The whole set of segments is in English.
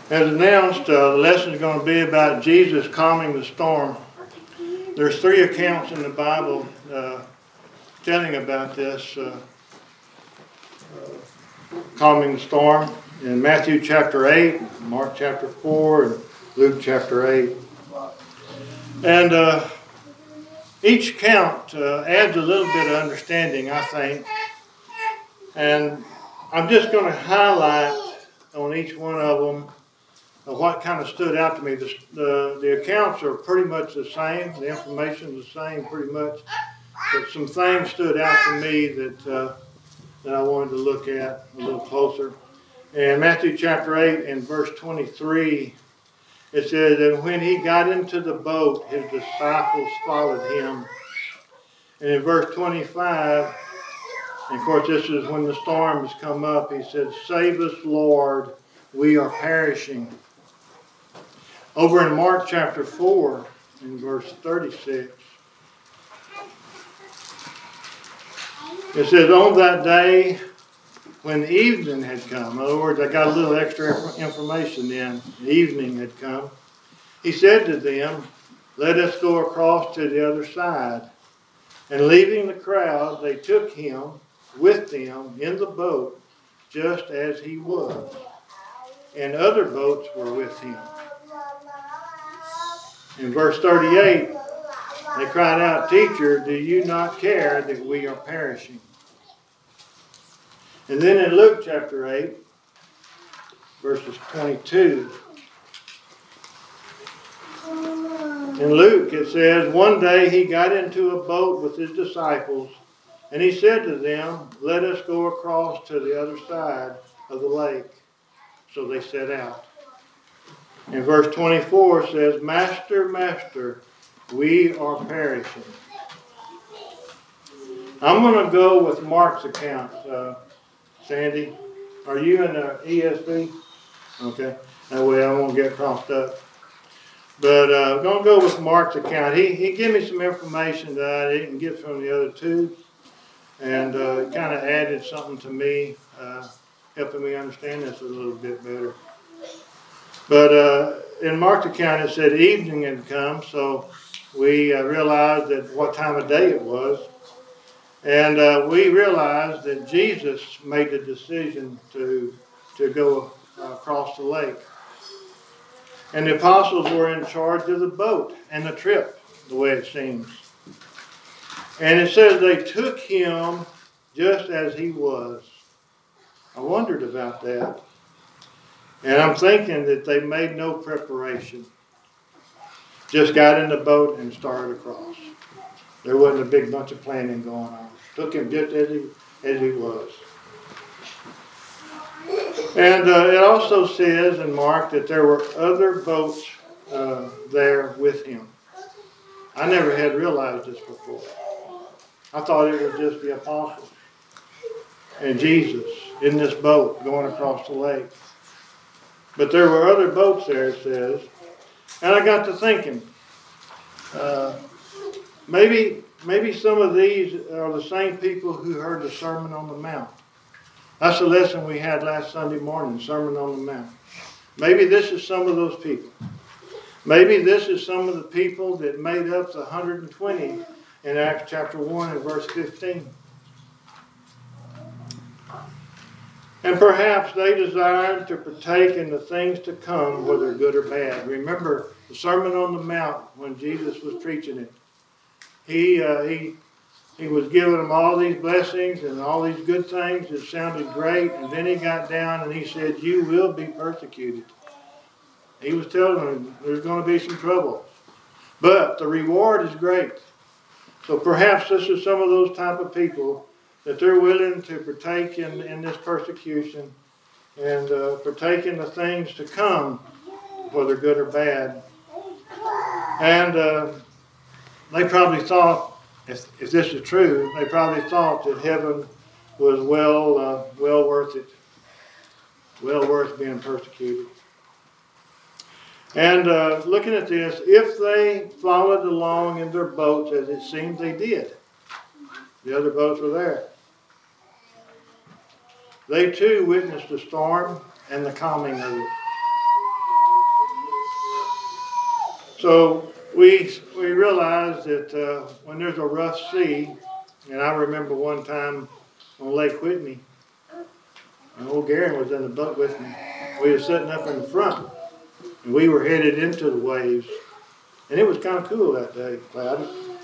As announced, the lesson is going to be about Jesus calming the storm. There's 3 accounts in the Bible telling about this calming the storm. In Matthew chapter 8, Mark chapter 4, and Luke chapter 8. And each account adds a little bit of understanding, I think. And I'm just going to highlight on each one of them what kind of stood out to me. The accounts are pretty much the same. The information is the same pretty much. But some things stood out to me that I wanted to look at a little closer. In Matthew chapter 8 and verse 23, it says that when he got into the boat, his disciples followed him. And in verse 25, and of course this is when the storm has come up, he said, "Save us, Lord, we are perishing." Over in Mark chapter 4, in verse 36, it says, "On that day, when evening had come," in other words, I got a little extra information then, evening had come, he said to them, "Let us go across to the other side." And leaving the crowd, they took him with them in the boat, just as he was. And other boats were with him. In verse 38, they cried out, "Teacher, do you not care that we are perishing?" And then in Luke chapter 8, verses 22, in Luke it says, "One day he got into a boat with his disciples, and he said to them, 'Let us go across to the other side of the lake.' So they set out." And verse 24 says, "Master, Master, we are perishing." I'm going to go with Mark's account. Sandy, are you in the ESV? Okay, that way I won't get crossed up. But I'm going to go with Mark's account. He gave me some information that I didn't get from the other 2. And it kind of added something to me, helping me understand this a little bit better. But in Mark's account, it said evening had come, so we realized that what time of day it was. And we realized that Jesus made the decision to go across the lake. And the apostles were in charge of the boat and the trip, the way it seems. And it says they took him just as he was. I wondered about that. And I'm thinking that they made no preparation. Just got in the boat and started across. There wasn't a big bunch of planning going on. Took him just as he was. And it also says in Mark that there were other boats there with him. I never had realized this before. I thought it was just the apostles and Jesus in this boat going across the lake. But there were other boats there, it says. And I got to thinking, maybe some of these are the same people who heard the Sermon on the Mount. That's the lesson we had last Sunday morning, Sermon on the Mount. Maybe this is some of those people. Maybe this is some of the people that made up the 120 in Acts chapter 1 and verse 15. And perhaps they desired to partake in the things to come, whether good or bad. Remember the Sermon on the Mount when Jesus was preaching it. He was giving them all these blessings and all these good things. It sounded great. And then he got down and he said, "You will be persecuted." He was telling them there's going to be some trouble. But the reward is great. So perhaps this is some of those type of people that they're willing to partake in this persecution and partake in the things to come, whether good or bad. And they probably thought, if this is true, they probably thought that heaven was well worth it, well worth being persecuted. And looking at this, if they followed along in their boats, as it seems they did, the other boats were there, they too witnessed the storm and the calming of it. So we realize that when there's a rough sea, and I remember one time on Lake Whitney, old Gary was in the boat with me. We were sitting up in the front, and we were headed into the waves, and it was kind of cool that day, cloudy.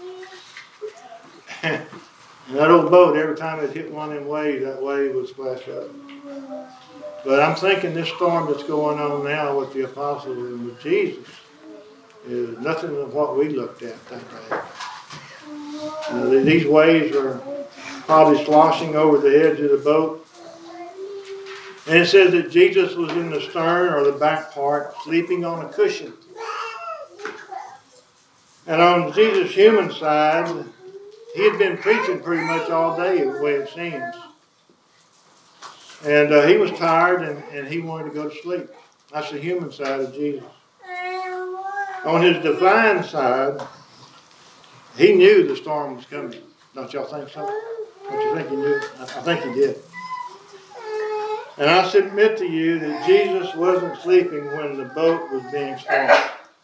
And that old boat, every time it hit one of them waves, that wave would splash up. But I'm thinking this storm that's going on now with the apostles and with Jesus is nothing of what we looked at that day. These waves are probably sloshing over the edge of the boat. And it says that Jesus was in the stern or the back part, sleeping on a cushion. And on Jesus' human side, he had been preaching pretty much all day, the way it seems. And he was tired and he wanted to go to sleep. That's the human side of Jesus. On his divine side, he knew the storm was coming. Don't y'all think so? Don't you think he knew? I think he did. And I submit to you that Jesus wasn't sleeping when the boat was being stormed.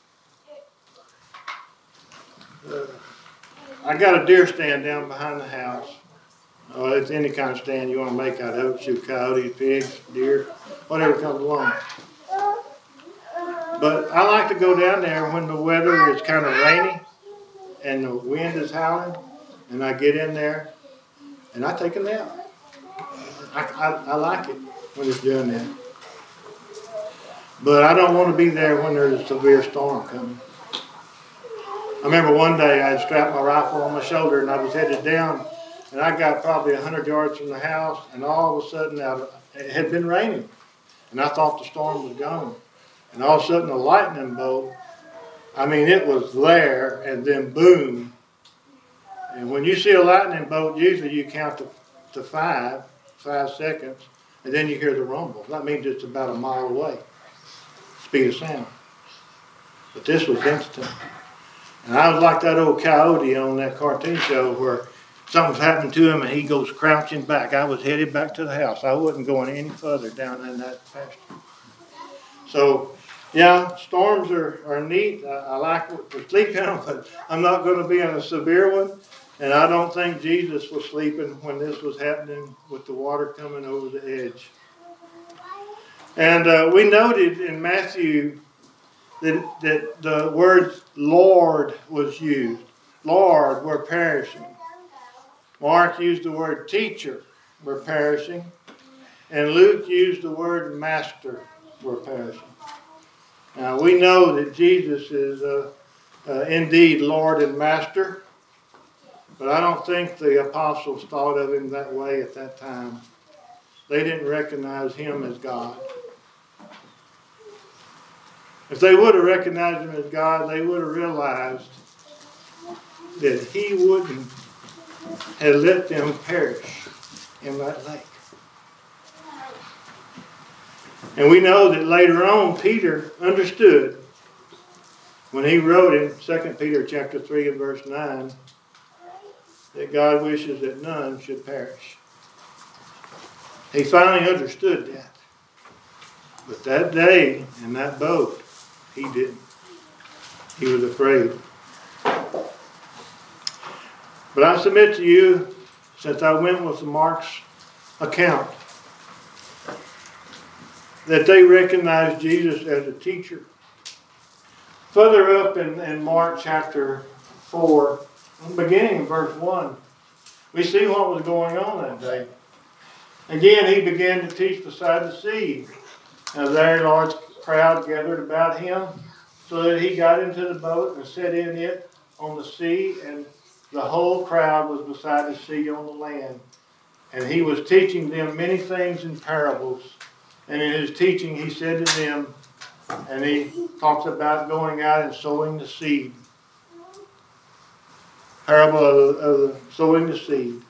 I got a deer stand down behind the house. It's any kind of stand you want to make out of it. Shoot coyotes, pigs, deer, whatever comes along. But I like to go down there when the weather is kind of rainy and the wind is howling, and I get in there and I take a nap. I like it when it's doing that. But I don't want to be there when there's a severe storm coming. I remember one day I had strapped my rifle on my shoulder and I was headed down, and I got probably 100 yards from the house, and all of a sudden it had been raining, and I thought the storm was gone. And all of a sudden a lightning bolt, I mean it was there, and then boom. And when you see a lightning bolt, usually you count to 5 seconds, and then you hear the rumble. That means it's about a mile away, speed of sound. But this was instant. And I was like that old coyote on that cartoon show where something's happened to him and he goes crouching back. I was headed back to the house. I wasn't going any further down in that pasture. So, yeah, storms are neat. I like to sleep in them, but I'm not going to be in a severe one. And I don't think Jesus was sleeping when this was happening with the water coming over the edge. And we noted in Matthew that the word Lord was used. Lord, we're perishing. Mark used the word teacher, we're perishing. And Luke used the word master, we're perishing. Now we know that Jesus is indeed Lord and Master, but I don't think the apostles thought of him that way at that time. They didn't recognize him as God. If they would have recognized him as God, they would have realized that he wouldn't have let them perish in that lake. And we know that later on, Peter understood when he wrote in 2 Peter chapter 3 and verse 9 that God wishes that none should perish. He finally understood that. But that day in that boat, he didn't. He was afraid. But I submit to you, since I went with Mark's account, that they recognized Jesus as a teacher. Further up in Mark chapter 4, beginning in verse 1, we see what was going on that day. Again, he began to teach beside the sea. And a very large crowd gathered about him, so that he got into the boat and sat in it on the sea, and the whole crowd was beside the sea on the land. And he was teaching them many things in parables. And in his teaching he said to them, and he talks about going out and sowing the seed. Parable of sowing the seed.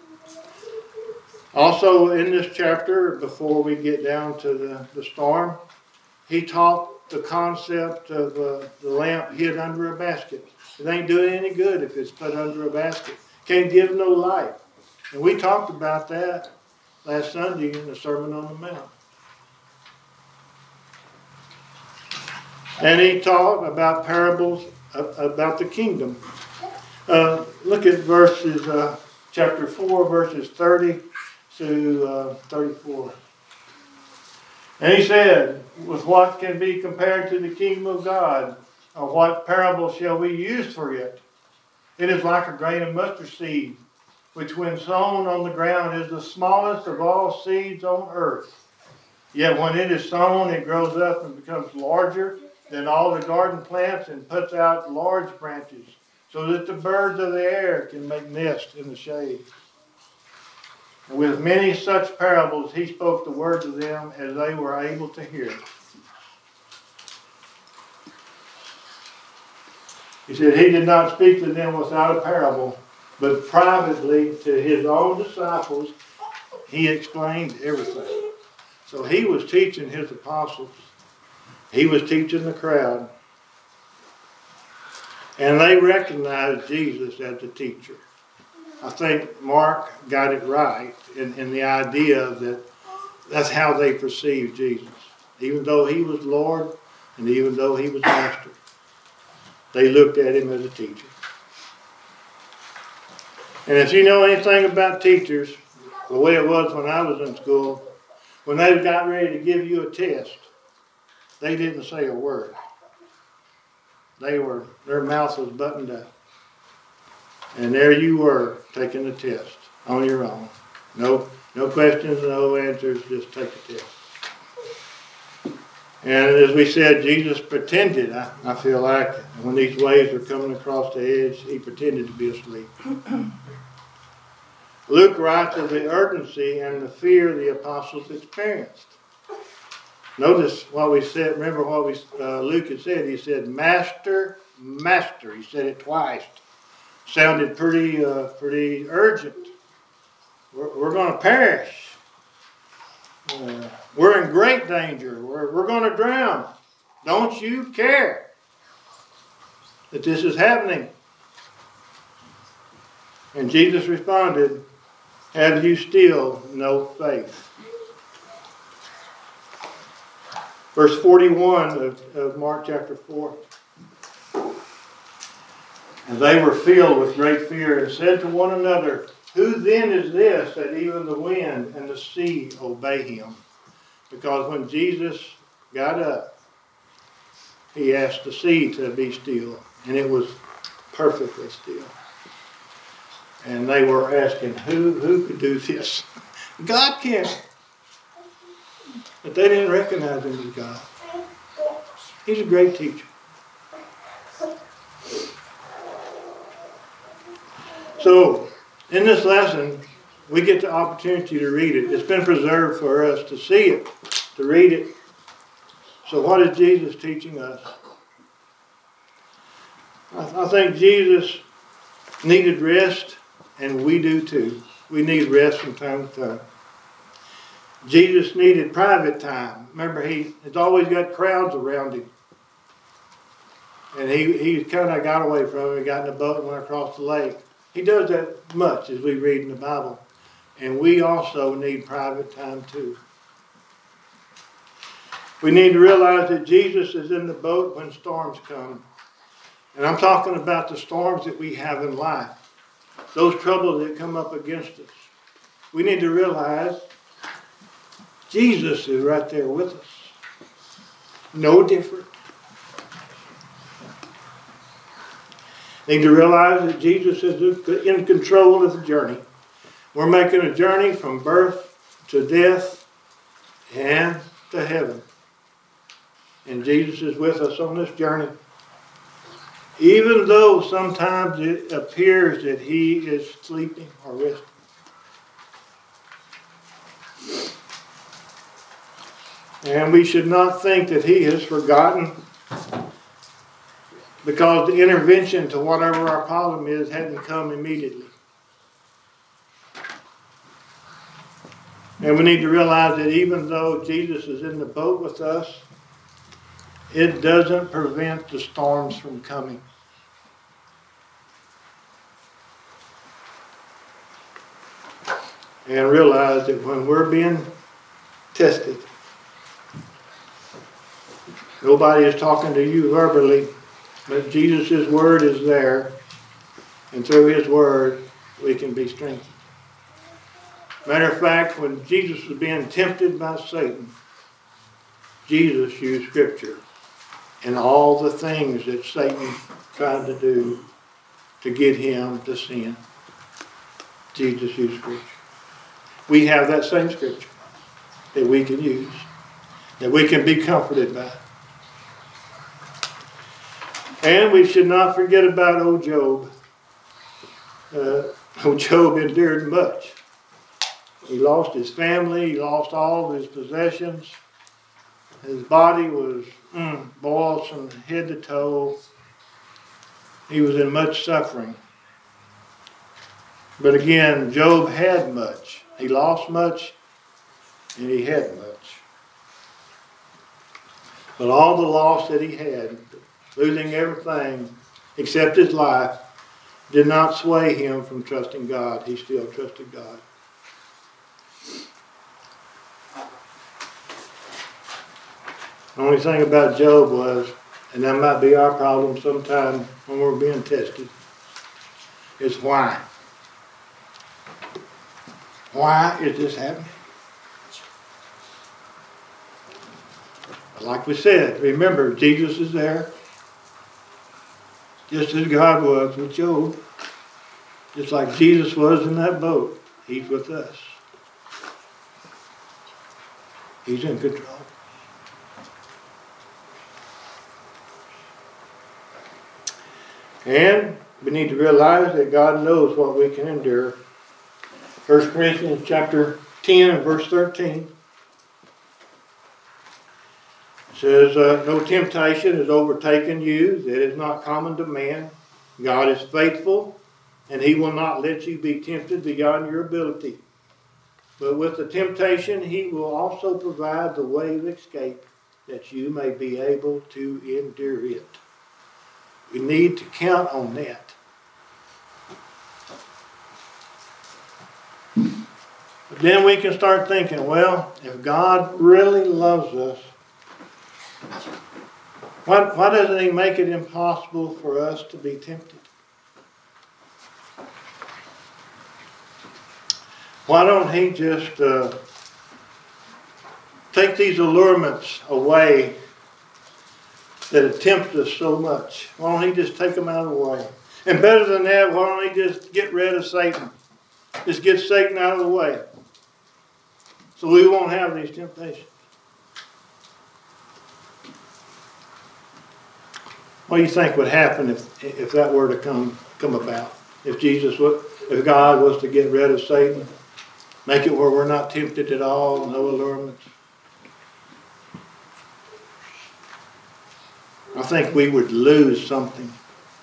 Also in this chapter, before we get down to the storm, he taught the concept of the lamp hid under a basket. It ain't doing any good if it's put under a basket. Can't give no light. And we talked about that last Sunday in the Sermon on the Mount. And he taught about parables about the kingdom. Look at chapter 4, verses 30 to 34. And he said, with what can be compared to the kingdom of God? Or what parable shall we use for it? It is like a grain of mustard seed, which when sown on the ground is the smallest of all seeds on earth. Yet when it is sown, it grows up and becomes larger than all the garden plants and puts out large branches, so that the birds of the air can make nests in the shade. And with many such parables, he spoke the word to them as they were able to hear. He said he did not speak to them without a parable, but privately to his own disciples, he explained everything. So he was teaching his apostles. He was teaching the crowd. And they recognized Jesus as the teacher. I think Mark got it right in the idea that that's how they perceived Jesus. Even though he was Lord and even though he was Master, they looked at him as a teacher. And if you know anything about teachers, the way it was when I was in school, when they got ready to give you a test, they didn't say a word. Their mouth was buttoned up. And there you were, taking the test on your own. No questions, no answers, just take the test. And as we said, Jesus pretended, I feel like, when these waves were coming across the edge, he pretended to be asleep. Luke writes of the urgency and the fear the apostles experienced. Notice what we said. Remember what Luke had said. He said, Master, Master. He said it twice. Sounded pretty urgent. We're going to perish. We're in great danger. We're going to drown. Don't you care that this is happening? And Jesus responded, have you still no faith? Verse 41 of Mark chapter 4. And they were filled with great fear and said to one another, who then is this that even the wind and the sea obey him? Because when Jesus got up, he asked the sea to be still, and it was perfectly still. And they were asking, who could do this? God can. But they didn't recognize him as God. He's a great teacher. So, in this lesson, we get the opportunity to read it. It's been preserved for us to see it, to read it. So what is Jesus teaching us? I think Jesus needed rest, and we do too. We need rest from time to time. Jesus needed private time. Remember, he's always got crowds around him. And he kind of got away from him. He got in a boat and went across the lake. He does that much as we read in the Bible. And we also need private time too. We need to realize that Jesus is in the boat when storms come. And I'm talking about the storms that we have in life. Those troubles that come up against us. We need to realize Jesus is right there with us. No different. Need to realize that Jesus is in control of the journey. We're making a journey from birth to death and to heaven. And Jesus is with us on this journey. Even though sometimes it appears that he is sleeping or resting. And we should not think that he has forgotten, because the intervention to whatever our problem is hadn't come immediately. And we need to realize that even though Jesus is in the boat with us, it doesn't prevent the storms from coming. And realize that when we're being tested, nobody is talking to you verbally. But Jesus' word is there, and through his word we can be strengthened. Matter of fact, when Jesus was being tempted by Satan, Jesus used Scripture and all the things that Satan tried to do to get him to sin. Jesus used Scripture. We have that same Scripture that we can use, that we can be comforted by. And we should not forget about old Job. Old Job endured much. He lost his family, he lost all of his possessions. His body was boiled from head to toe. He was in much suffering. But again, Job had much. He lost much, and he had much. But all the loss that he had, losing everything except his life, did not sway him from trusting God. He still trusted God. The only thing about Job was, and that might be our problem sometime when we're being tested, is why. Why is this happening? Like we said, remember, Jesus is there, just as God was with Job. Just like Jesus was in that boat, he's with us. He's in control. And we need to realize that God knows what we can endure. 1 Corinthians chapter 10 and verse 13 says, no temptation has overtaken you that is not common to man. God is faithful, and he will not let you be tempted beyond your ability. But with the temptation, he will also provide the way of escape that you may be able to endure it. We need to count on that. But then we can start thinking, well, if God really loves us, why doesn't he make it impossible for us to be tempted? Why don't he just take these allurements away that tempt us so much? Why don't he just take them out of the way? And better than that, why don't he just get rid of Satan? Just get Satan out of the way, so we won't have these temptations. What do you think would happen if that were to come about? If God was to get rid of Satan, make it where we're not tempted at all, no allurements? I think we would lose something.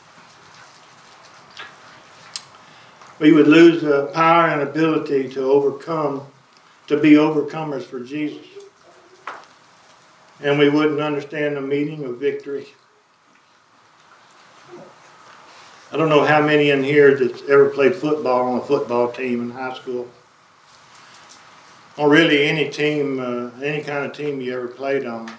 We would lose the power and ability to overcome, to be overcomers for Jesus. And we wouldn't understand the meaning of victory. I don't know how many in here that's ever played football on a football team in high school. Or really any team, any kind of team you ever played on.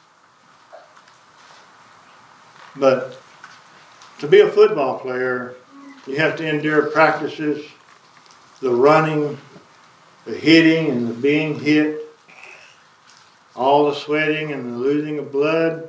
But to be a football player, you have to endure practices, the running, the hitting and the being hit, all the sweating and the losing of blood,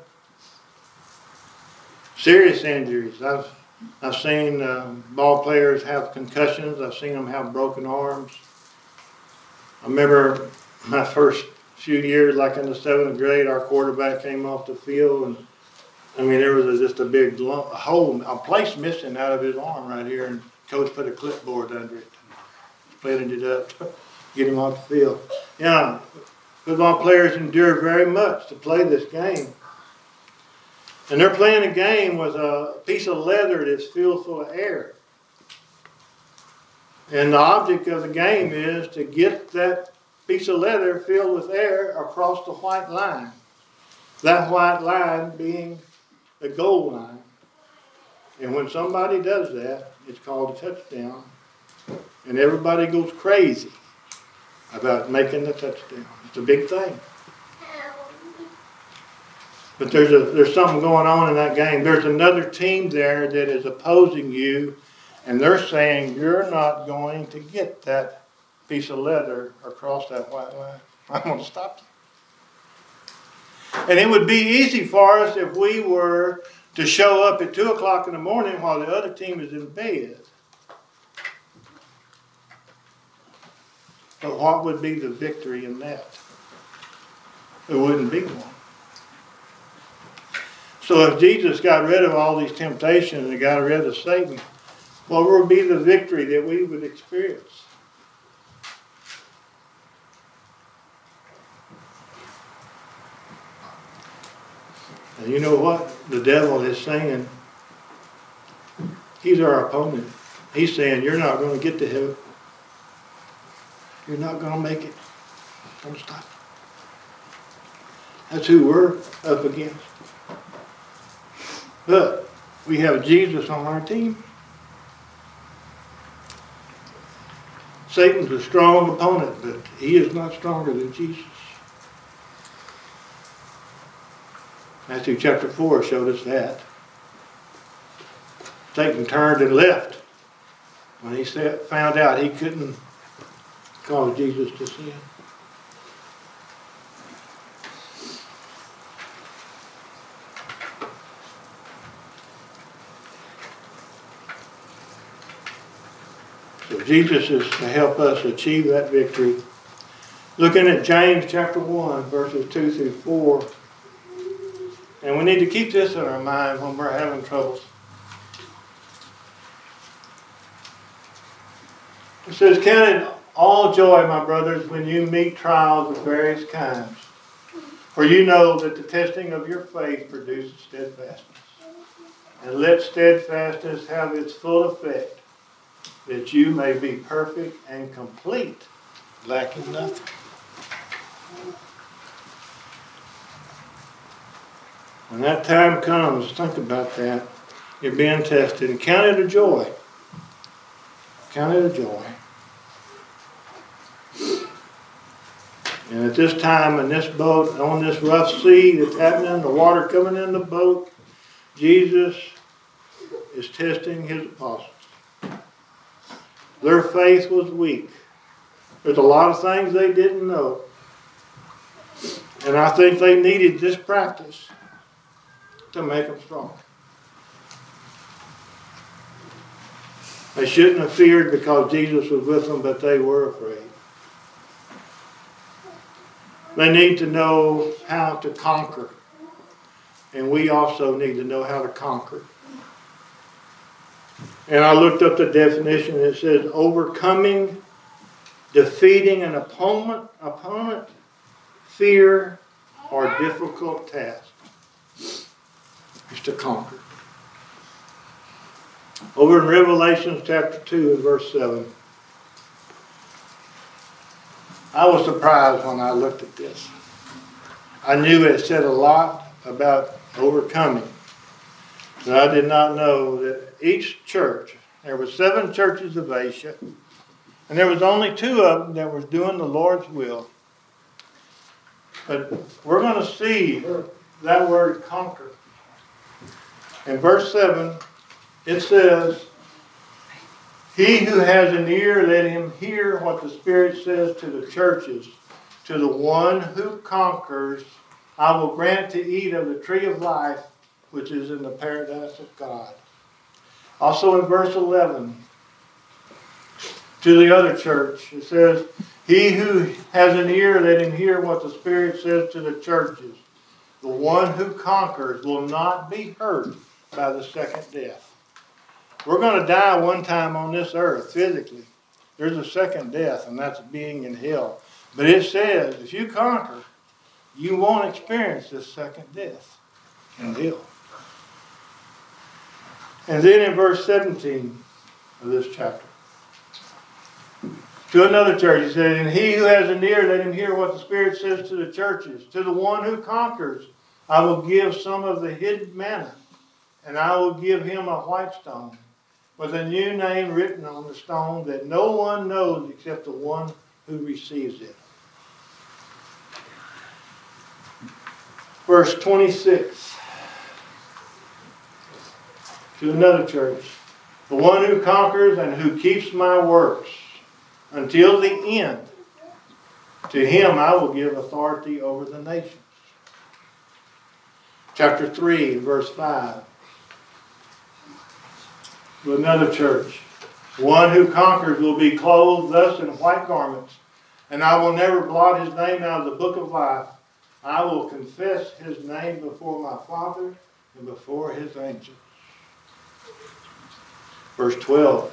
serious injuries. I've seen ball players have concussions. I've seen them have broken arms. I remember my first few years, like in the 7th grade, our quarterback came off the field, and there was just a big lump, a place missing out of his arm right here, and coach put a clipboard under it, splintered it up, get him off the field. Yeah, football players endure very much to play this game. And they're playing a game with a piece of leather that's filled full of air. And the object of the game is to get that piece of leather filled with air across the white line. That white line being the goal line. And when somebody does that, it's called a touchdown. And everybody goes crazy about making the touchdown. It's a big thing. But there's something going on in that game. There's another team there that is opposing you, and they're saying you're not going to get that piece of leather across that white line. I'm going to stop you. And it would be easy for us if we were to show up at 2 o'clock in the morning while the other team is in bed. But what would be the victory in that? There wouldn't be one. So if Jesus got rid of all these temptations and got rid of Satan, what would be the victory that we would experience? And you know what? The devil is saying, he's our opponent. He's saying, you're not going to get to heaven. You're not going to make it. Don't stop. That's who we're up against. But we have Jesus on our team. Satan's a strong opponent, but he is not stronger than Jesus. Matthew chapter 4 showed us that. Satan turned and left when he found out he couldn't cause Jesus to sin. So Jesus is to help us achieve that victory. Looking at James chapter 1, verses 2 through 4. And we need to keep this in our mind when we're having troubles. It says, "Count it all joy, my brothers, when you meet trials of various kinds. For you know that the testing of your faith produces steadfastness. And let steadfastness have its full effect, that you may be perfect and complete, lacking nothing." When that time comes, think about that. You're being tested, and count it a joy. Count it a joy. And at this time, in this boat, on this rough sea that's happening, the water coming in the boat, Jesus is testing his apostles. Their faith was weak. There's a lot of things they didn't know. And I think they needed this practice to make them strong. They shouldn't have feared because Jesus was with them, but they were afraid. They need to know how to conquer. And we also need to know how to conquer. And I looked up the definition. It says overcoming, defeating an opponent, fear, or difficult task. Is to conquer. Over in Revelation chapter 2 and verse 7. I was surprised when I looked at this. I knew it said a lot about overcoming. But I did not know that each church, there were 7 churches of Asia, and there was only 2 of them that were doing the Lord's will. But we're going to see that word conquer. In verse 7, it says, "He who has an ear, let him hear what the Spirit says to the churches. To the one who conquers, I will grant to eat of the tree of life, which is in the paradise of God." Also in verse 11, to the other church, it says, "He who has an ear, let him hear what the Spirit says to the churches. The one who conquers will not be hurt by the second death." We're going to die one time on this earth, physically. There's a second death, and that's being in hell. But it says, if you conquer, you won't experience this second death in hell. And then in verse 17 of this chapter, to another church, he said, "And he who has an ear, let him hear what the Spirit says to the churches. To the one who conquers, I will give some of the hidden manna, and I will give him a white stone, with a new name written on the stone that no one knows except the one who receives it." Verse 26. To another church. The one who conquers and who keeps my works until the end, to him I will give authority over the nations. Chapter 3, verse 5. To another church. The one who conquers will be clothed thus in white garments, and I will never blot his name out of the book of life. I will confess his name before my Father and before his angels. Verse 12.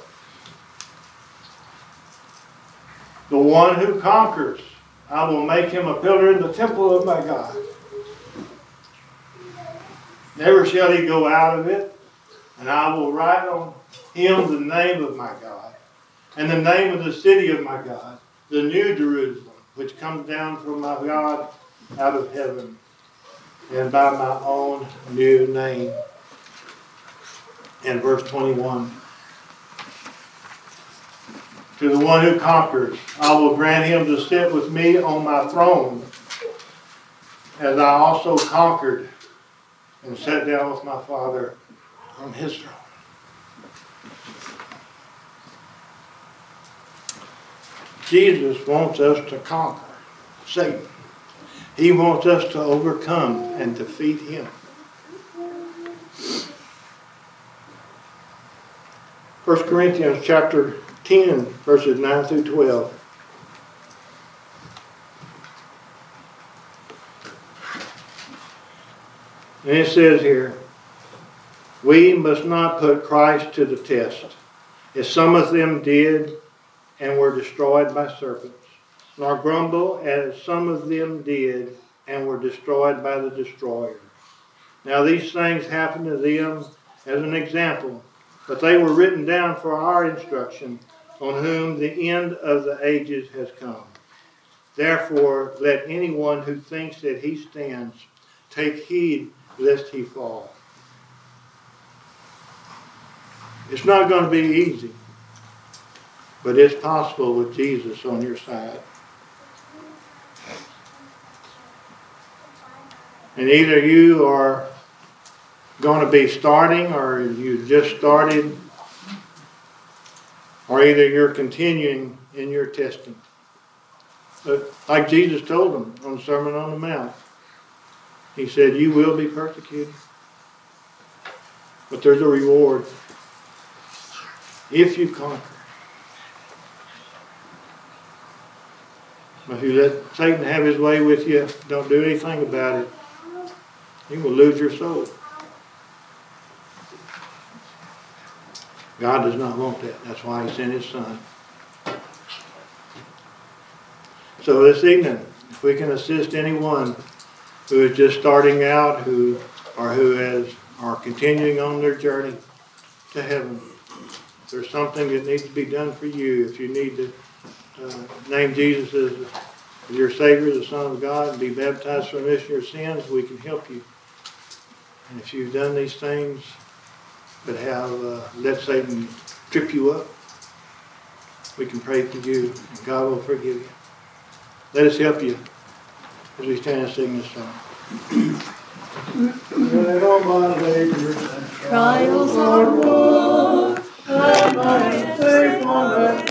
The one who conquers, I will make him a pillar in the temple of my God. Never shall he go out of it, and I will write on him the name of my God, and the name of the city of my God, the new Jerusalem, which comes down from my God out of heaven, and by my own new name. And verse 21. To the one who conquers, I will grant him to sit with me on my throne, as I also conquered and sat down with my Father on his throne. Jesus wants us to conquer Satan. He wants us to overcome and defeat him. 1 Corinthians chapter 10, verses 9 through 12. And it says here, we must not put Christ to the test, as some of them did and were destroyed by serpents, nor grumble as some of them did and were destroyed by the destroyer. Now these things happened to them as an example, but they were written down for our instruction, on whom the end of the ages has come. Therefore, let anyone who thinks that he stands take heed lest he fall. It's not going to be easy, but it's possible with Jesus on your side. And either you are going to be starting, or you just started, or either you're continuing in your testing. But like Jesus told them on the Sermon on the Mount, he said, you will be persecuted, but there's a reward if you conquer. If you let Satan have his way with you, don't do anything about it, you will lose your soul. God does not want that. That's why he sent his Son. So this evening, if we can assist anyone who is just starting out, who are continuing on their journey to heaven, if there's something that needs to be done for you, if you need to name Jesus as your Savior, the Son of God, and be baptized for the remission of your sins, we can help you. And if you've done these things but have let Satan trip you up, we can pray for you, and God will forgive you. Let us help you as we stand and sing this song. Trials are war, but my faith on that